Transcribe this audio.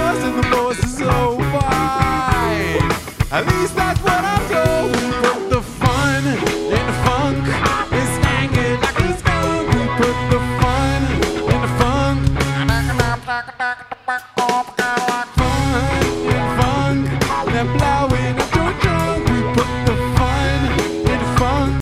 stars and the boss is so fine. At least that's what